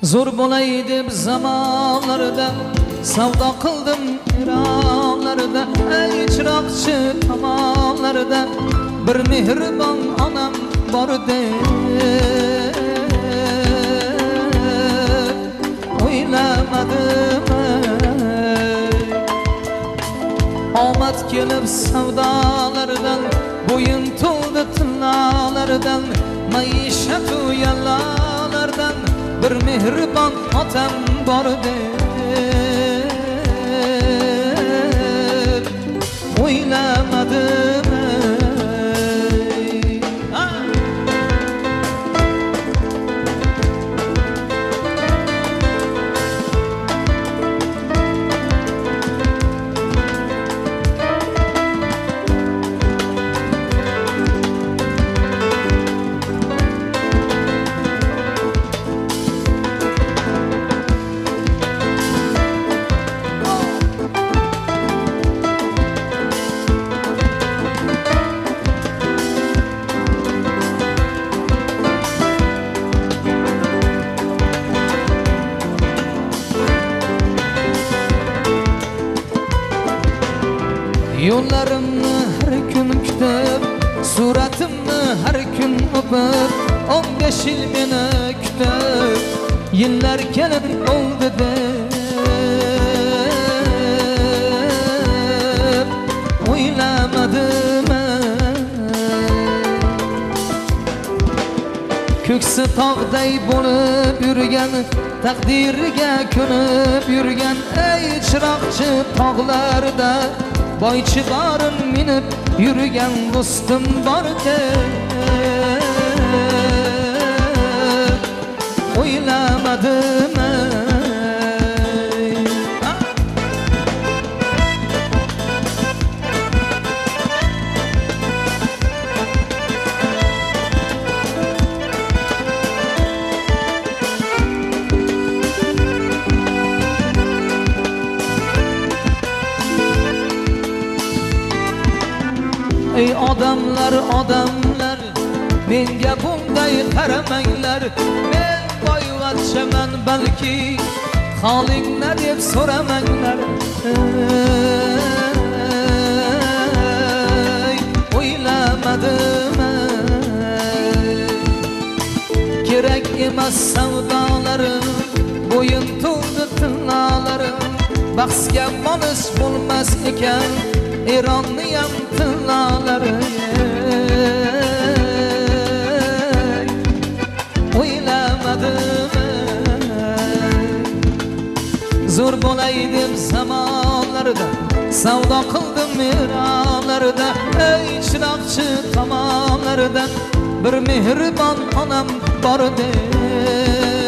Zo'r bo'lay deb zamonlarda savdo qildim ironlarda, ey chiroqchi tomonlarda bir mehribon onam bor deb o'ylamadim. Omad kelib savdolardan, bo'yin to'ldi tillolardan, maishat uyalardan bir mehribon otam bor deb o'ylamadim. Yo'llarimni har kun kutib, suratimni har kun o'pib, 15 yil meni kutib, yillar kelib oldi deb o'ylamadim. Ko'ksi tog'day bo'lib yurgan, taqdiriga ko'nib yurgan, ey chiroqchi tog'larda boychi borin minib yurgan do'stim bor deb o'ylamadim. Ey odamlar, odamlar, menga bunday qaramanglar. Men boyvachchaman balki, holinglar deb so'ramanglar. O'ylamadim. Kerak emas savdolarim, bo'yin to'ldi tillolarim. Bahsga monish bo'lmas ekan Ironniyam tillolari. O'ylamadim. Zo'r bo'lay deb zamonlarda savdo qildim ironlarda, ey chiroqchi tomonlarda bir mehribon onam bor deb